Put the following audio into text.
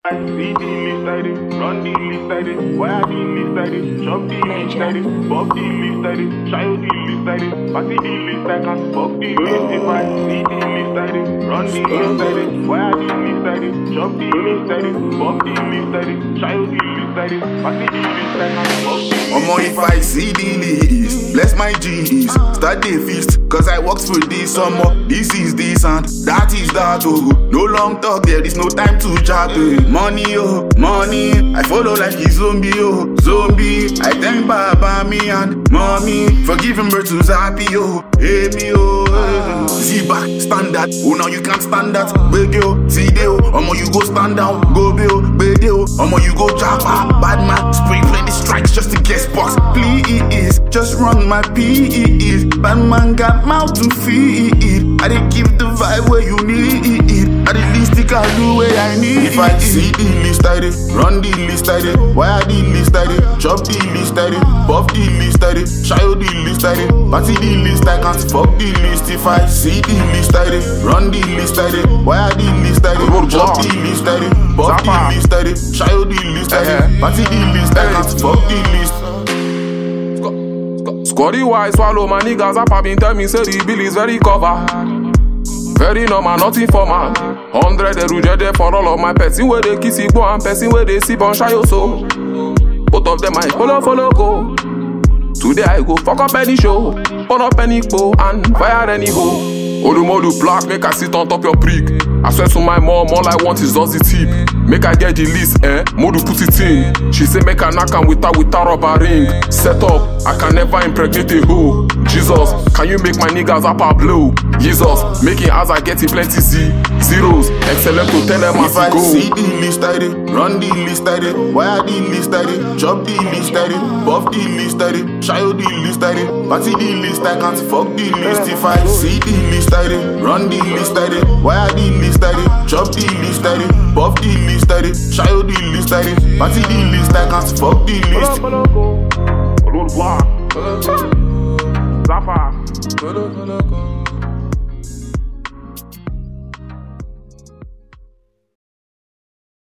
I see the list I did, run the list I did, wire the list I did, chop the list I did, bop the list I did, child the list I did, party the list I can't fuck the list. If I see the list I did, run the list I did, wire the list I did, chop the list I did, bop the list I did, child the list I did, party the list I can't fuck the list. Omo, if I see the ladies, bless my G's, start the feast, cause I works for this summer. This is this and that is that, oh. No long talk, there is no time to chat, oh. Money, oh, money, I follow like a zombie, oh, zombie. I thank Baba, me and mommy for giving birth to Zappy, oh, hey me, oh. See back, stand that, oh now you can't stand that. Big yo, see yo, omo you go stand down, go bill, big yo, omo you go drop out. Bad man, spray play the strikes just to get box. Please, just run my P's. Bad man got mouth to feed. I didn't give the vibe where you need. I the least I can do where I need. If I see the list I did, run the list I did, wire the list I did, chop the list I did, buff the list I did, child the list I did, party the list I can't fuck the list. If I see the list I did, run the list I did, wire the list I did, chop the list I did, buff the list I did, child the list I did, party the list I can't fuck the list. Squaddy wise, swallow my niggas up. Been tell me say the bill is very covered. Very normal, nothing for man. 100 the for all of my pets. Where they kiss it, go and person where they sip on shy so. Both of them I follow go. Today I go fuck up any show, burn up any bow and fire any hoe. Olumodu black, make I sit on top your prick. I swear to my mom, all I want is just the tip. Make I get the list, Modu put it in. She say make I knock am with her rubber ring. Set up, I can never impregnate a hoe. Jesus, can you make my niggas up a blow? Jesus, making as I get it plenty zeros. Excellent to tell them as I go. If I see the list I did, run the list I did, wire the list I did, chop the list I did, buff the list I did, child the list I did, party the list I can't fuck the list. If I see the list I did, run the list I did, wire the list I did, chop the list I did, buff the list I did, child the list I did, party the list I can't fuck the list. Follow the block. Zafa.